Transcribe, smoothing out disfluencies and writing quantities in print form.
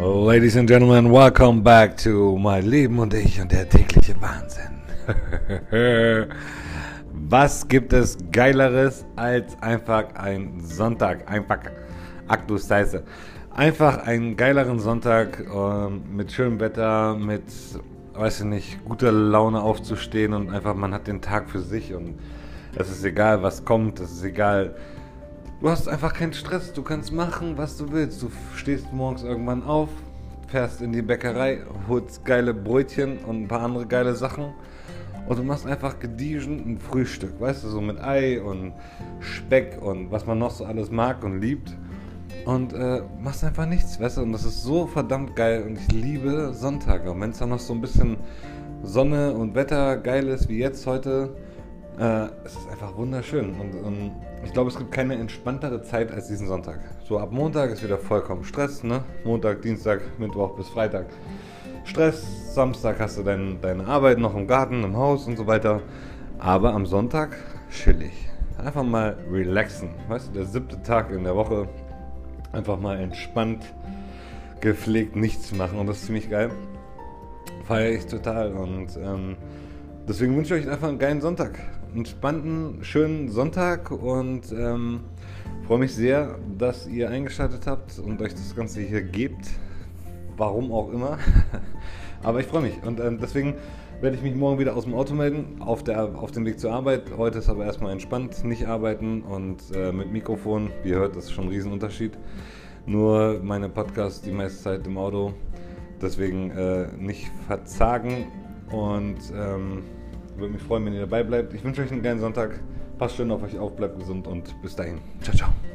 Ladies and Gentlemen, welcome back to My Leben und ich und der tägliche Wahnsinn. Was gibt es Geileres als einfach ein Sonntag? Einfach einen geileren Sonntag mit schönem Wetter, mit, weiß ich nicht, guter Laune aufzustehen und einfach, man hat den Tag für sich und es ist egal, was kommt, es ist egal. Du hast einfach keinen Stress, du kannst machen, was du willst. Du stehst morgens irgendwann auf, fährst in die Bäckerei, holst geile Brötchen und ein paar andere geile Sachen und du machst einfach gediegen ein Frühstück, weißt du, so mit Ei und Speck und was man noch so alles mag und liebt und machst einfach nichts, weißt du, und das ist so verdammt geil und ich liebe Sonntage. Und wenn es dann noch so ein bisschen Sonne und Wetter geil ist wie jetzt heute, es ist einfach wunderschön und ich glaube, es gibt keine entspanntere Zeit als diesen Sonntag. So ab Montag ist wieder vollkommen Stress, ne? Montag, Dienstag, Mittwoch bis Freitag Stress. Samstag hast du deine Arbeit noch im Garten, im Haus und so weiter. Aber am Sonntag chillig. Einfach mal relaxen. Weißt du, der 7. Tag in der Woche. Einfach mal entspannt, gepflegt nichts machen und das ist ziemlich geil. Feiere ich total und deswegen wünsche ich euch einfach einen geilen Sonntag. Einen entspannten, schönen Sonntag und freue mich sehr, dass ihr eingeschaltet habt und euch das Ganze hier gebt. Warum auch immer. Aber ich freue mich und deswegen werde ich mich morgen wieder aus dem Auto melden, auf dem Weg zur Arbeit. Heute ist aber erstmal entspannt, nicht arbeiten und mit Mikrofon. Wie ihr hört, das ist schon ein Riesenunterschied. Nur meine Podcasts die meiste Zeit im Auto. Deswegen nicht verzagen und würde mich freuen, wenn ihr dabei bleibt. Ich wünsche euch einen geilen Sonntag. Passt schön auf euch auf, bleibt gesund und bis dahin. Ciao, ciao.